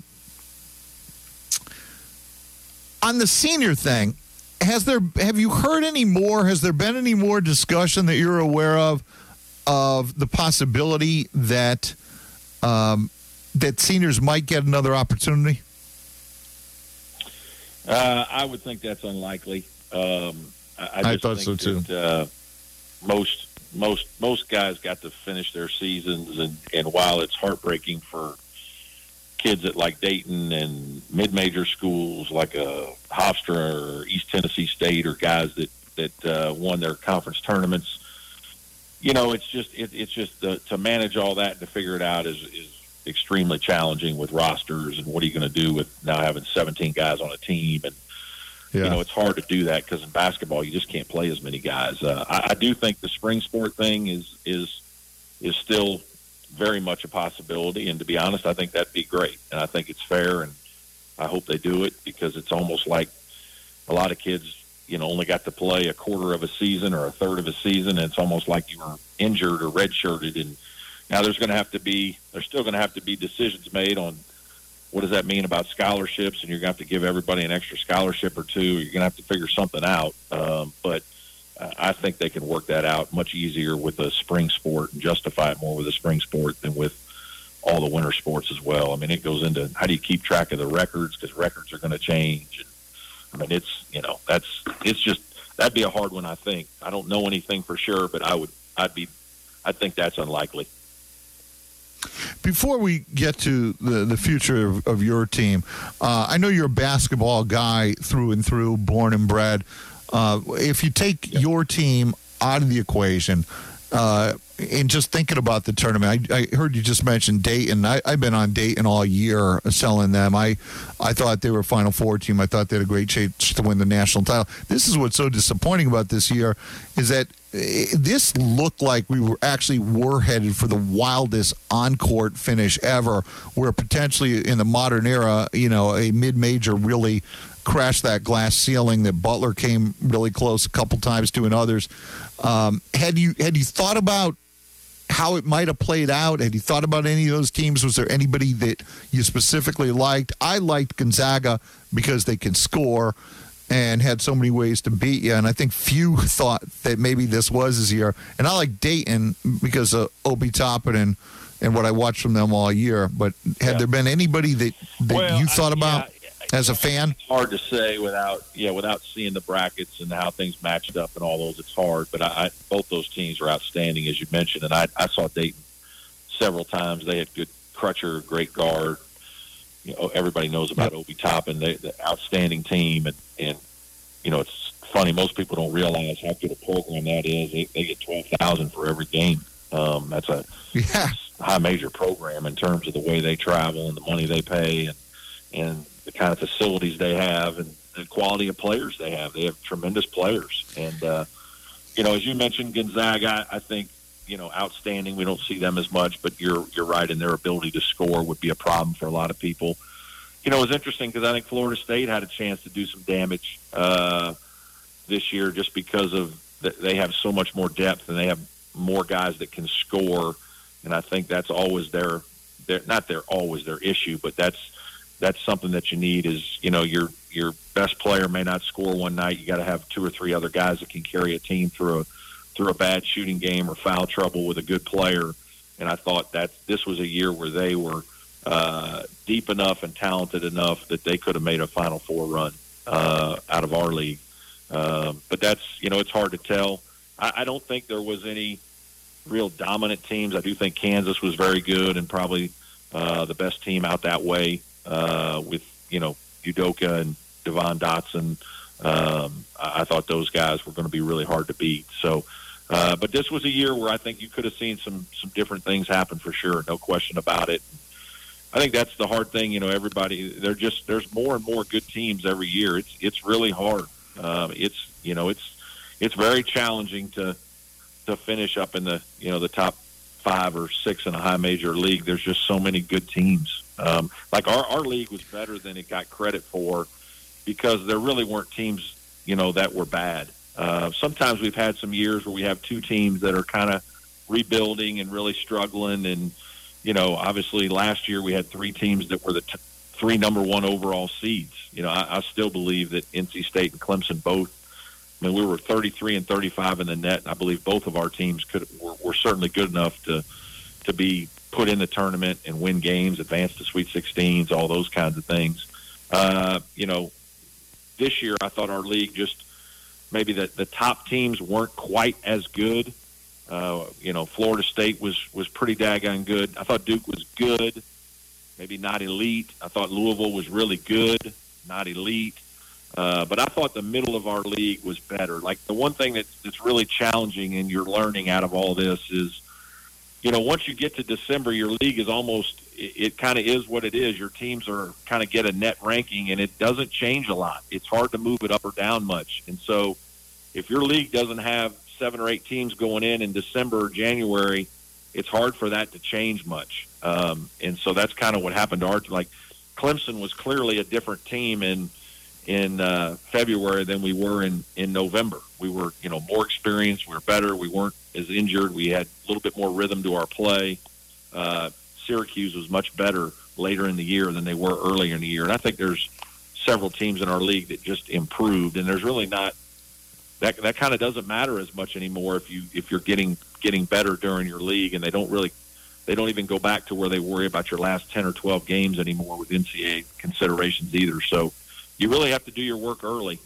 the senior thing. Have you heard any more? Has there been any more discussion that you're aware of the possibility that that seniors might get another opportunity?
I would think that's unlikely. I just
thought
think
so too.
That, most guys got to finish their seasons, and while it's heartbreaking for kids at like Dayton and mid-major schools like Hofstra or East Tennessee State, or guys that won their conference tournaments, it's just to manage all that and to figure it out is extremely challenging with rosters, and what are you going to do with now having 17 guys on a team? And it's hard to do that because in basketball you just can't play as many guys. I do think the spring sport thing is still very much a possibility, and to be honest, I think that'd be great, and I think it's fair, and I hope they do it, because it's almost like a lot of kids only got to play a quarter of a season or a third of a season, and it's almost like you were injured or redshirted. And now there's still going to have to be decisions made on what does that mean about scholarships, and you're going to have to give everybody an extra scholarship or two. You're going to have to figure something out. But I think they can work that out much easier with a spring sport and justify it more with a spring sport than with all the winter sports as well. I mean, it goes into how do you keep track of the records, because records are going to change. And, I mean, that'd be a hard one, I think. I don't know anything for sure, but I think that's unlikely.
Before we get to the future of your team, I know you're a basketball guy through and through, born and bred. If you take your team out of the equation, and just thinking about the tournament, I heard you just mention Dayton. I've been on Dayton all year selling them. I thought they were a Final Four team. I thought they had a great chance to win the national title. This is what's so disappointing about this year, is that this looked like we were headed for the wildest on-court finish ever, where potentially in the modern era, a mid-major really crashed that glass ceiling that Butler came really close a couple times to, and others. Had you thought about how it might have played out? Had you thought about any of those teams? Was there anybody that you specifically liked? I liked Gonzaga because they can score and had so many ways to beat you. And I think few thought that maybe this was his year. And I like Dayton because of Obi Toppin and what I watched from them all year. But had there been anybody that you thought about as a fan?
It's hard to say without seeing the brackets and how things matched up and all those. It's hard. But both those teams are outstanding, as you mentioned. And I saw Dayton several times. They had good Crutcher, great guard. Everybody knows about Obi Toppin, the outstanding team. And it's funny. Most people don't realize how good a program that is. They get $12,000 for every game. That's a high major program in terms of the way they travel and the money they pay and the kind of facilities they have and the quality of players they have. They have tremendous players. And, as you mentioned, Gonzaga, I think, outstanding. We don't see them as much, but you're right, and their ability to score would be a problem for a lot of people. It was interesting because I think Florida State had a chance to do some damage this year just because of they have so much more depth and they have more guys that can score. And I think that's always their issue, but that's something that you need is, your best player may not score one night. You got to have 2 or 3 other guys that can carry a team through a bad shooting game or foul trouble with a good player. And I thought that this was a year where they were deep enough and talented enough that they could have made a Final Four run out of our league. But that's, it's hard to tell. I don't think there was any real dominant teams. I do think Kansas was very good and probably the best team out that way with, Udoka and Devon Dotson. I thought those guys were going to be really hard to beat. So, but this was a year where I think you could have seen some different things happen for sure. No question about it. I think that's the hard thing. Everybody, there's more and more good teams every year. It's really hard. It's very challenging to finish up in the top 5 or 6 in a high major league. There's just so many good teams. Like our league was better than it got credit for because there really weren't teams, that were bad. Sometimes we've had some years where we have 2 teams that are kind of rebuilding and really struggling. And, obviously last year we had 3 teams that were the 3 number 1 overall seeds. I still believe that NC State and Clemson both, we were 33 and 35 in the net. And I believe both of our teams were certainly good enough to be put in the tournament and win games, advance to Sweet 16s, all those kinds of things. This year I thought our league just maybe the top teams weren't quite as good. Florida State was pretty daggone good. I thought Duke was good, maybe not elite. I thought Louisville was really good, not elite. But I thought the middle of our league was better. Like the one thing that's really challenging and you're learning out of all this is, once you get to December, your league is almost, it kind of is what it is. Your teams are kind of get a net ranking and it doesn't change a lot. It's hard to move it up or down much. And so if your league doesn't have 7 or 8 teams going in December or January, it's hard for that to change much. And so that's kind of what happened to our, like Clemson was clearly a different team in February than we were in November. We were, more experienced. We were better. We weren't as injured. We had a little bit more rhythm to our play. Syracuse was much better later in the year than they were earlier in the year. And I think there's several teams in our league that just improved. And there's really not that kind of doesn't matter as much anymore if you're getting better during your league, and they don't even go back to where they worry about your last 10 or 12 games anymore with NCAA considerations either. So you really have to do your work early,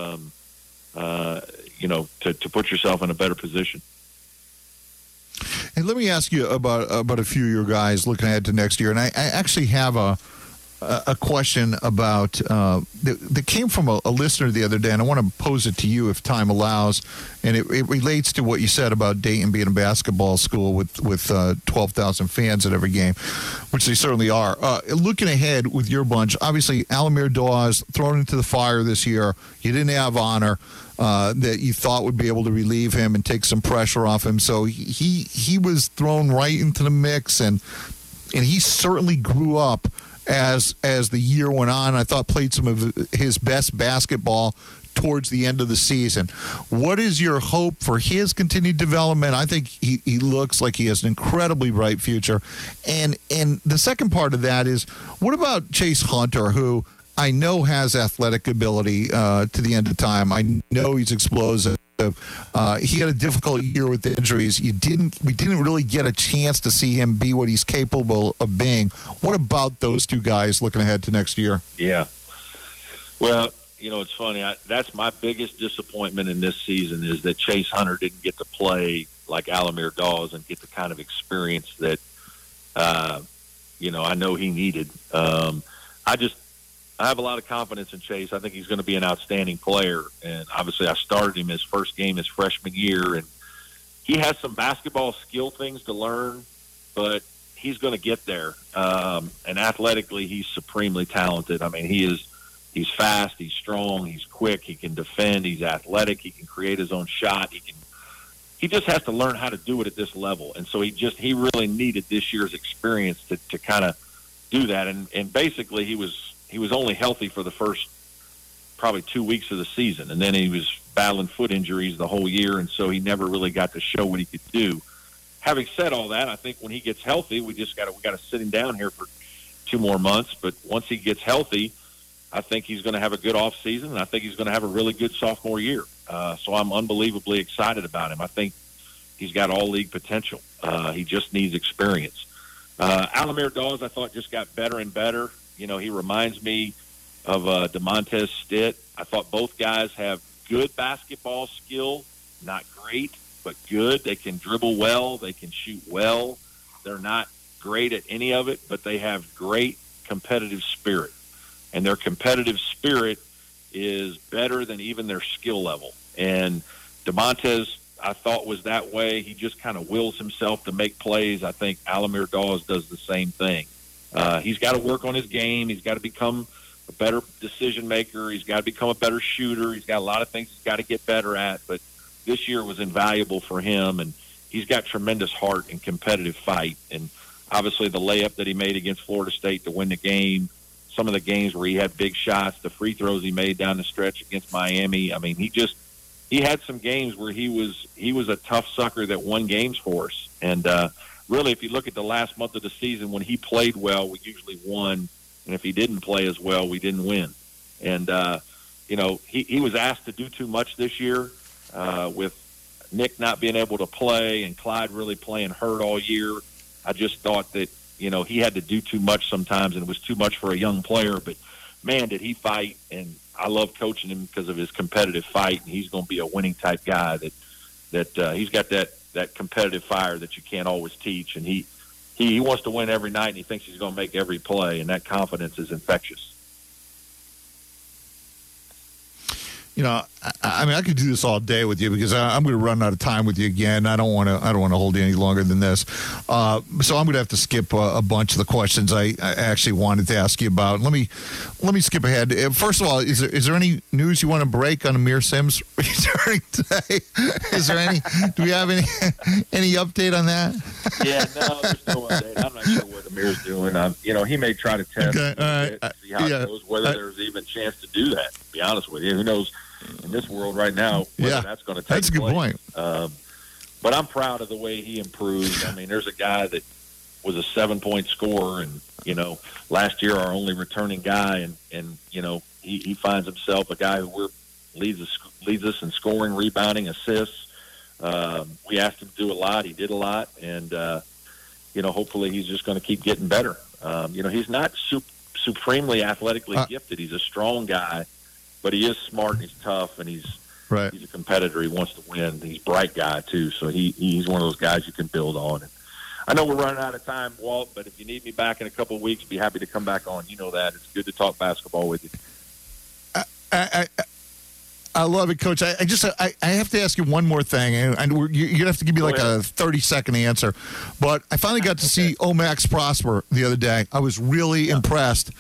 to put yourself in a better position.
And let me ask you about a few of your guys looking ahead to next year. And I actually have a question about that came from a listener the other day, and I want to pose it to you if time allows. And it relates to what you said about Dayton being a basketball school with 12,000 fans at every game, which they certainly are. Looking ahead with your bunch, obviously Alamir Dawes thrown into the fire this year. You didn't have Honor that you thought would be able to relieve him and take some pressure off him. So he was thrown right into the mix, and he certainly grew up as the year went on. I thought played some of his best basketball towards the end of the season. What is your hope for his continued development? I think he looks like he has an incredibly bright future. And the second part of that is, what about Chase Hunter, who I know has athletic ability to the end of time. I know he's explosive. He had a difficult year with injuries. We didn't really get a chance to see him be what he's capable of being. What about those two guys looking ahead to next year?
Yeah. Well, it's funny. That's my biggest disappointment in this season is that Chase Hunter didn't get to play like Alamir Dawes and get the kind of experience that, I know he needed. I have a lot of confidence in Chase. I think he's going to be an outstanding player. And obviously I started him his first game his freshman year. And he has some basketball skill things to learn, but he's going to get there. And athletically, he's supremely talented. I mean, he's fast, he's strong, he's quick, he can defend, he's athletic, he can create his own shot. He just has to learn how to do it at this level. And so he really needed this year's experience to kind of do that. And basically he was only healthy for the first probably 2 weeks of the season, and then he was battling foot injuries the whole year, and so he never really got to show what he could do. Having said all that, I think when he gets healthy, we got to sit him down here for 2 more months. But once he gets healthy, I think he's going to have a good off season, and I think he's going to have a really good sophomore year. So I'm unbelievably excited about him. I think he's got all league potential. He just needs experience. Alamir Dawes, I thought, just got better and better. He reminds me of DeMontez Stitt. I thought both guys have good basketball skill, not great, but good. They can dribble well. They can shoot well. They're not great at any of it, but they have great competitive spirit. And their competitive spirit is better than even their skill level. And DeMontez, I thought, was that way. He just kind of wills himself to make plays. I think Alamir Dawes does the same thing. He's got to work on his game. He's got to become a better decision maker. He's got to become a better shooter. He's got a lot of things he's got to get better at. But this year was invaluable for him, and he's got tremendous heart and competitive fight. And obviously the layup that he made against Florida State to win the game, some of the games where he had big shots, the free throws he made down the stretch against Miami. I mean, he had some games where he was a tough sucker that won games for us. And really, if you look at the last month of the season, when he played well, we usually won. And if he didn't play as well, we didn't win. And, he was asked to do too much this year with Nick not being able to play and Clyde really playing hurt all year. I just thought that, he had to do too much sometimes, and it was too much for a young player. But, man, did he fight. And I love coaching him because of his competitive fight, and he's going to be a winning type guy that he's got that competitive fire that you can't always teach. And he wants to win every night, and he thinks he's going to make every play, and that confidence is infectious.
I could do this all day with you because I'm going to run out of time with you again. I don't want to hold you any longer than this. So I'm going to have to skip a bunch of the questions I actually wanted to ask you about. Let me skip ahead. First of all, is there any news you want to break on Amir Sims returning today? Is there any? Do we have any update on that?
Yeah, no, there's no update. I'm not sure what Amir's doing. He may try to test see how it goes, whether there's even a chance to do that. To be honest with you, who knows? In this world right now, whether that's going to take place.
That's a good point.
But I'm proud of the way he improved. I mean, there's a guy that was a 7-point scorer, and last year our only returning guy, and he finds himself a guy who leads us in scoring, rebounding, assists. We asked him to do a lot. He did a lot, and hopefully he's just going to keep getting better. He's not supremely athletically gifted. He's a strong guy. But he is smart, and he's tough, and he's a competitor. He wants to win. He's a bright guy, too, so he's one of those guys you can build on. And I know we're running out of time, Walt, but if you need me back in a couple of weeks, be happy to come back on. You know that. It's good to talk basketball with you.
I love it, Coach. I have to ask you one more thing, and you're going to have to give me like a 30-second answer. But I finally got to see Omax Prosper the other day. I was really impressed.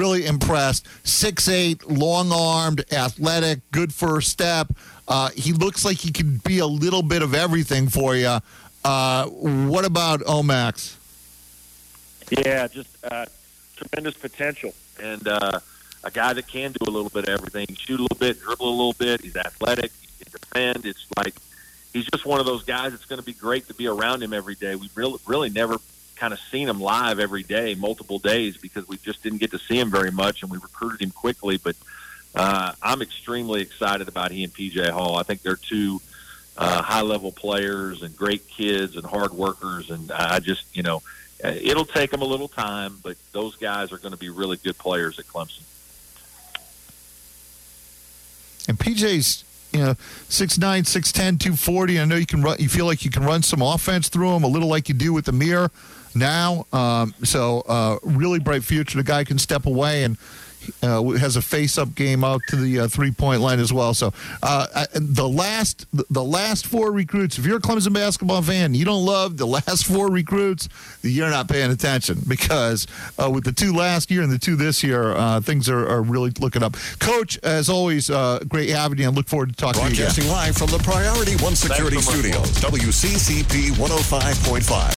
6'8", long-armed, athletic, good first step. He looks like he could be a little bit of everything for you. What about Omax?
Yeah, just tremendous potential. And a guy that can do a little bit of everything, shoot a little bit, dribble a little bit. He's athletic, he can defend. It's like he's just one of those guys that's going to be great to be around him every day. We've really never kind of seen him live every day, multiple days, because we just didn't get to see him very much, and we recruited him quickly. But I'm extremely excited about he and P.J. Hall. I think they're two high-level players and great kids and hard workers, and I just, it'll take them a little time, but those guys are going to be really good players at Clemson.
And PJ's, 6'9", 6'10", 240. I know you can run. You feel like you can run some offense through him, a little like you do with Amir now. So really bright future. The guy can step away and has a face-up game out to the three-point line as well. So the last four recruits, if you're a Clemson basketball fan, you don't love the last four recruits, you're not paying attention, because with the two last year and the two this year, things are really looking up. Coach, as always, great having you, and look forward to talking to you again.
Broadcasting live from the Priority One Security Studios, WCCP 105.5.